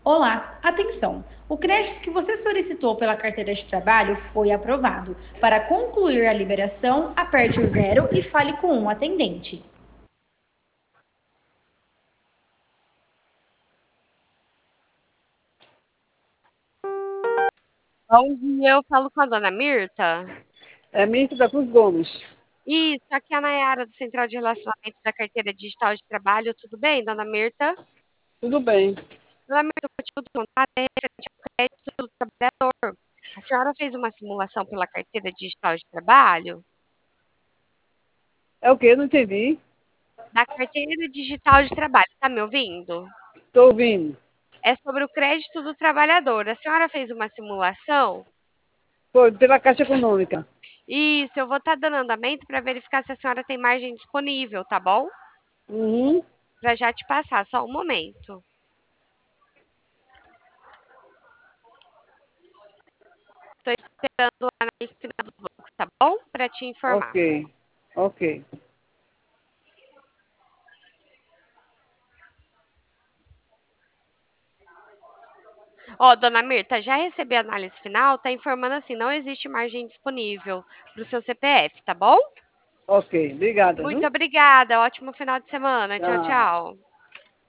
Olá, atenção! O crédito que você solicitou pela carteira de trabalho foi aprovado. Para concluir a liberação, aperte o zero e fale com um atendente. Bom dia, eu falo com a dona Mirta. É Mirta da Cruz Gomes. Isso, aqui é a Nayara do Central de Relacionamento da Carteira Digital de Trabalho. Tudo bem, dona Mirta? Tudo bem. Dona Mirta, o motivo do contato é referente ao crédito do trabalhador. A senhora fez uma simulação pela Carteira Digital de Trabalho? É o quê? Não entendi. Da Carteira Digital de Trabalho, tá me ouvindo? Estou ouvindo. É sobre o crédito do trabalhador. A senhora fez uma simulação? Foi pela Caixa Econômica. Isso, eu vou estar dando andamento para verificar se a senhora tem margem disponível, tá bom? Uhum. Para já te passar, só um momento. Estou esperando a análise final do banco, tá bom? Para te Ok. informar. Ok. Ó, dona Mirta, já recebi a análise final, tá informando assim, não existe margem disponível para o seu CPF, tá bom? Ok. Obrigada, Muito viu? obrigada, ótimo final de semana. Tchau, Tchau. tchau.